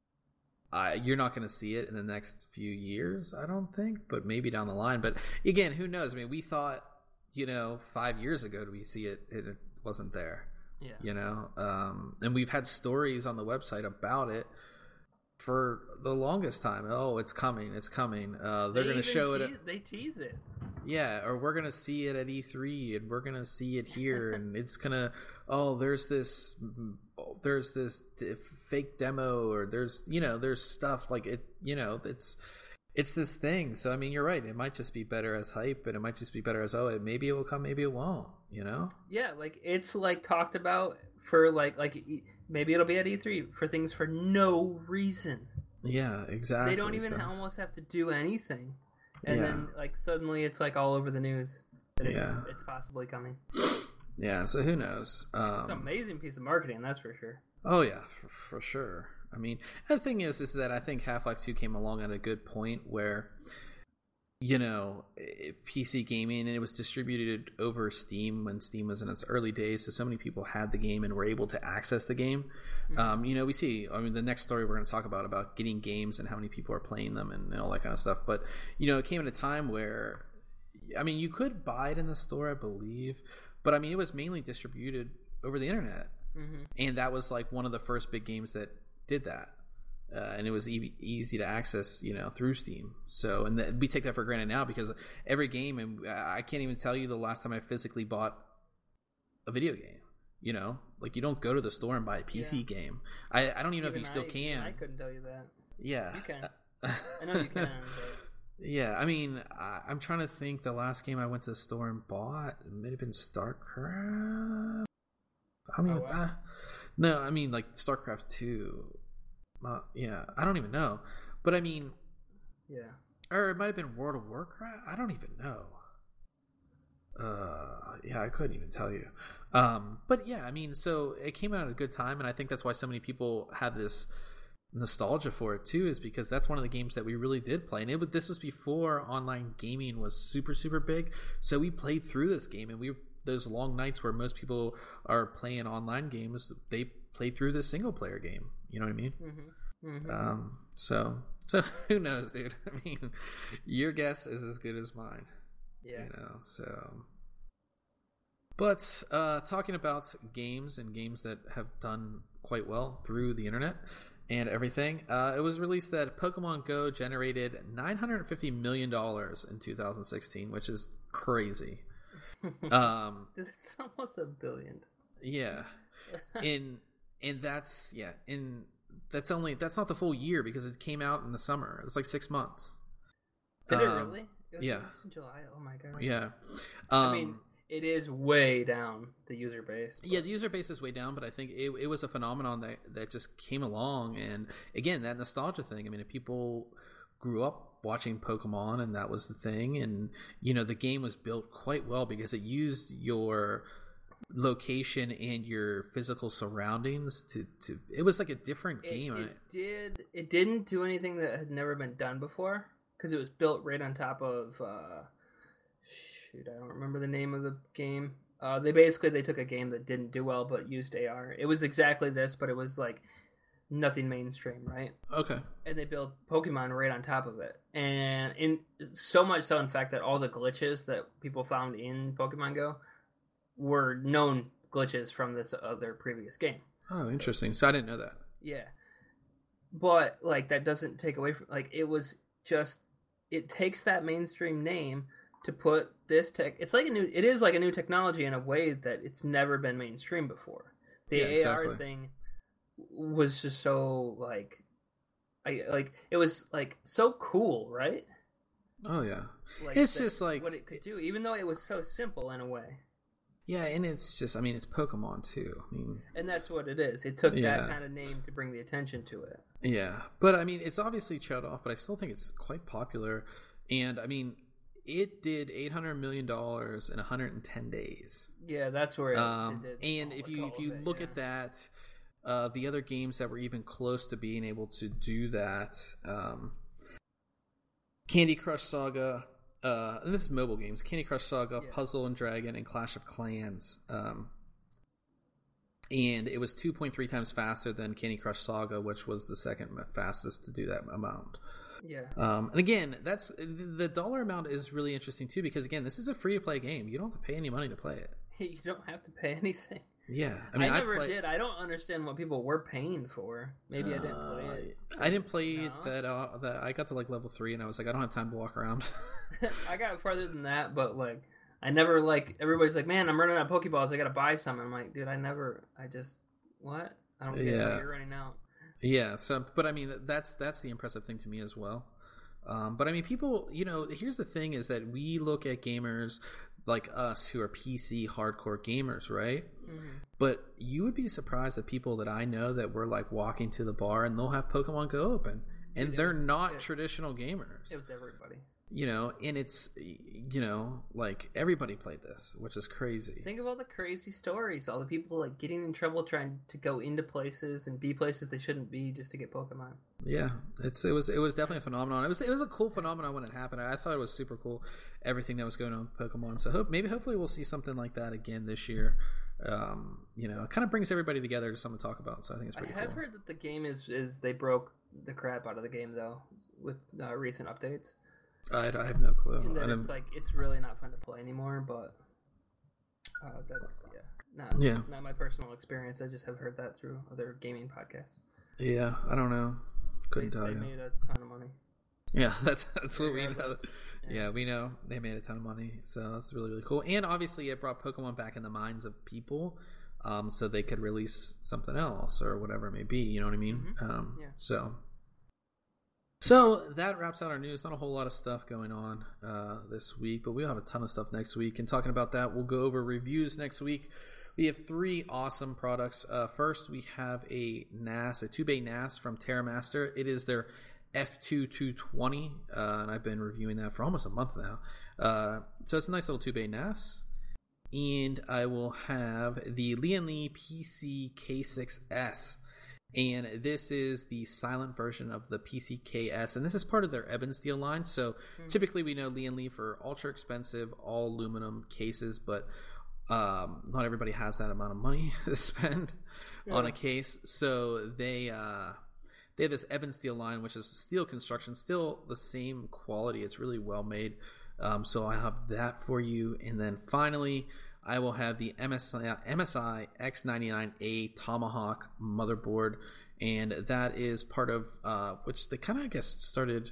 I, you're not going to see it in the next few years, I don't think, but maybe down the line. But again, who knows? I mean, we thought, you know, five years ago, do we see it? It wasn't there. Yeah. You know, um, and we've had stories on the website about it for the longest time. Oh, it's coming, it's coming. Uh, they're they going to show tease, it. At, they tease it. Yeah, or we're going to see it at E three, and we're going to see it here, and it's going to, oh, there's this, there's this fake demo, or there's, you know, there's stuff like it, you know, it's, it's this thing. So, I mean, you're right. It might just be better as hype, and it might just be better as, oh, it, maybe it will come, maybe it won't, you know? Yeah, like, it's, like, talked about for, like, like maybe it'll be at E three for things for no reason. Yeah, exactly. They don't even so. almost have to do anything. And yeah. then, like, suddenly it's, like, all over the news that it's, yeah. it's possibly coming. Yeah, so who knows? Um, it's an amazing piece of marketing, that's for sure. Oh, yeah, for, for sure. I mean, the thing is, is that I think Half-Life two came along at a good point where, you know, P C gaming, and it was distributed over Steam when Steam was in its early days, so so many people had the game and were able to access the game. Mm-hmm. Um, you know, we see, I mean, the next story we're going to talk about, about getting games and how many people are playing them and all that kind of stuff. But, you know, it came at a time where, I mean, you could buy it in the store, I believe, but, I mean, it was mainly distributed over the internet. Mm-hmm. And that was, like, one of the first big games that did that. Uh, and it was e- easy to access, you know, through Steam. So, and th- we take that for granted now because every game, and I can't even tell you the last time I physically bought a video game. You know, like you don't go to the store and buy a P C yeah. game. I, I don't even know even if you still I, can. I couldn't tell you that. Yeah, you can. I know you can. But... Yeah, I mean, I, I'm trying to think. The last game I went to the store and bought it may have been StarCraft. I mean, oh, wow. uh, no, I mean like StarCraft two. Uh, yeah, I don't even know, but I mean, yeah, or it might have been World of Warcraft. I don't even know. Uh, yeah, I couldn't even tell you. Um, but yeah, I mean, so it came out at a good time, and I think that's why so many people have this nostalgia for it too, is because that's one of the games that we really did play, and it this was before online gaming was super super big. So we played through this game, and we those long nights where most people are playing online games, they played through this single player game. You know what I mean? Mm-hmm. Mm-hmm. Um, so, so who knows, dude? I mean, your guess is as good as mine. Yeah. You know, so. But uh, talking about games and games that have done quite well through the internet and everything, uh, it was released that Pokemon Go generated nine hundred fifty million dollars in two thousand sixteen, which is crazy. um, it's almost a billion. Yeah. In And that's yeah, and that's only that's not the full year because it came out in the summer. It's like six months. Did um, it really? It was yeah, in July. Oh my god. Yeah, um, um, I mean, it is way down the user base. But... Yeah, the user base is way down, but I think it, it was a phenomenon that that just came along, and again, that nostalgia thing. I mean, if people grew up watching Pokemon, and that was the thing, and you know, the game was built quite well because it used your location and your physical surroundings to, to it was like a different game. It, it did it didn't do anything that had never been done before because it was built right on top of uh shoot I don't remember the name of the game. Uh they basically they took a game that didn't do well but used A R. It was exactly this, but it was like nothing mainstream, right? Okay. And they built Pokemon right on top of it, and in so much so in fact that all the glitches that people found in Pokemon Go were known glitches from this other previous game. Oh, interesting. So I didn't know that. Yeah. But, like, that doesn't take away from... Like, it was just... It takes that mainstream name to put this tech... It's like a new... It is like a new technology in a way that it's never been mainstream before. The yeah, A R exactly. thing was just so, like... I like It was, like, so cool, right? Oh, yeah. Like, it's that, just like... what it could do, even though it was so simple in a way. Yeah, and it's just, I mean, it's Pokemon, too. I mean, and that's what it is. It took yeah. that kind of name to bring the attention to it. Yeah, but, I mean, it's obviously trailed off, but I still think it's quite popular. And, I mean, it did eight hundred million dollars in one hundred ten days. Yeah, that's where it, um, it did. And if you if you it, look yeah. at that, uh, the other games that were even close to being able to do that, um, Candy Crush Saga, uh, and this is mobile games, Candy Crush Saga, yeah. Puzzle and Dragon, and Clash of Clans. Um, and it was two point three times faster than Candy Crush Saga, which was the second fastest to do that amount. Yeah. Um, and again, that's the dollar amount is really interesting too, because again, this is a free to play game. You don't have to pay any money to play it. You don't have to pay anything. Yeah, I mean, I never I play... did. I don't understand what people were paying for. Maybe uh, I didn't play it. I didn't play no. that. Uh, that I got to like level three, and I was like, I don't have time to walk around. I got farther than that, but like, I never like. Everybody's like, "Man, I'm running out of Pokeballs. I gotta buy some." I'm like, dude, I never. I just what? I don't get yeah. how you're running out. Yeah. So, but I mean, that's that's the impressive thing to me as well. Um, but I mean, people, you know, here's the thing: is that we look at gamers like us who are P C hardcore gamers, right? Mm-hmm. But you would be surprised at people that I know that were like walking to the bar and they'll have Pokemon Go open, and they're was, not it, traditional gamers. It was everybody, you know, and it's, you know, like everybody played this, which is crazy. Think of all the crazy stories, all the people like getting in trouble trying to go into places and be places they shouldn't be just to get Pokemon. Yeah, it's it was it was definitely a phenomenon. It was it was a cool phenomenon when it happened. I thought it was super cool, everything that was going on with Pokemon. So hope, maybe hopefully we'll see something like that again this year. Um, you know, it kind of brings everybody together to something to talk about. So I think it's pretty cool. I have cool. heard that the game is is they broke the crap out of the game though with uh, recent updates. I, I have no clue. And then it's like it's really not fun to play anymore. But uh, that's yeah, not yeah, not my personal experience. I just have heard that through other gaming podcasts. Yeah, I don't know. Couldn't they, tell they you. They made a ton of money. Yeah, that's that's what we know. Yeah. yeah, we know they made a ton of money, so that's really really cool. And obviously, it brought Pokemon back in the minds of people, um, so they could release something else or whatever it may be. You know what I mean? Mm-hmm. Um, yeah. So, so that wraps out our news. Not a whole lot of stuff going on uh, this week, but we'll have a ton of stuff next week. And talking about that, we'll go over reviews next week. We have three awesome products. Uh, first, we have a N A S, a two-bay N A S from TerraMaster. It is their F two two twenty, uh, and I've been reviewing that for almost a month now. Uh, so it's a nice little two-bay N A S. And I will have the Lian P C K six S. And this is the silent version of the P C K S, and this is part of their Ebon Steel line. So mm-hmm. typically we know Lian Li for ultra expensive all aluminum cases, but um, not everybody has that amount of money to spend yeah. on a case. So they uh, they have this Ebon Steel line, which is steel construction, still the same quality. It's really well made. Um, so I have that for you, and then finally, I will have the M S I, M S I X ninety-nine A Tomahawk motherboard, and that is part of uh, which they kind of I guess started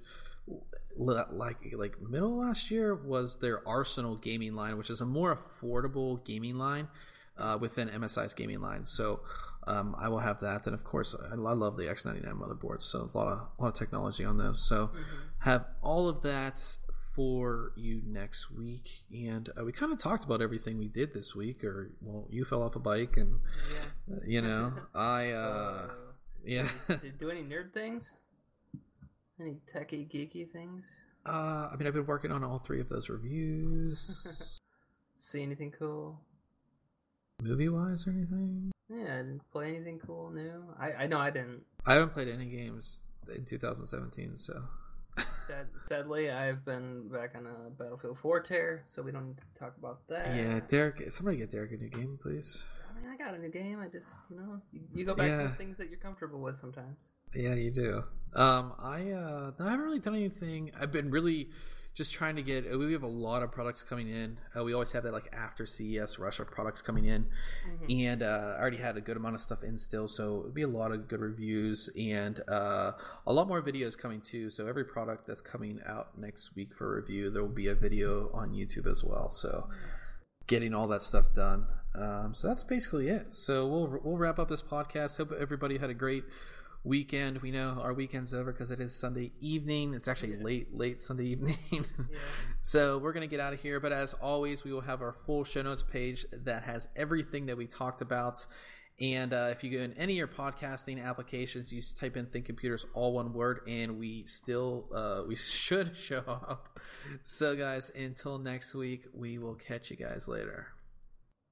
like like middle last year was their Arsenal gaming line, which is a more affordable gaming line uh, within M S I's gaming line. So um, I will have that, and of course I, I love the X ninety-nine motherboards, so a lot of a lot of technology on those. So mm-hmm. have all of that for you next week, and uh, we kind of talked about everything we did this week. Or well, you fell off a bike, and yeah. uh, you know, I uh, uh yeah. Did you do any nerd things? Any techie geeky things? Uh, I mean, I've been working on all three of those reviews. See anything cool? Movie wise or anything? Yeah, didn't play anything cool new. I I know I didn't. I haven't played any games in two thousand seventeen, so. Sad, sadly, I've been back on a Battlefield four tear, so we don't need to talk about that. Yeah, Derek, somebody get Derek a new game, please. I mean, I got a new game. I just, you know, you, you go back yeah. to the things that you're comfortable with sometimes. Yeah, you do. Um, I uh, I haven't really done anything. I've been really just trying to get. We have a lot of products coming in. Uh, we always have that like after C E S rush of products coming in, mm-hmm. and uh, I already had a good amount of stuff in still, so it'll be a lot of good reviews and uh, a lot more videos coming too. So every product that's coming out next week for review, there will be a video on YouTube as well. So getting all that stuff done. Um, so that's basically it. So we'll we'll wrap up this podcast. Hope everybody had a great weekend. We know our weekend's over because it is Sunday evening. It's actually yeah. late late Sunday evening. yeah. So we're gonna get out of here, but as always, we will have our full show notes page that has everything that we talked about. And uh, if you go in any of your podcasting applications, you just type in Think Computers, all one word, and we still uh, we should show up. So guys, until next week, we will catch you guys later.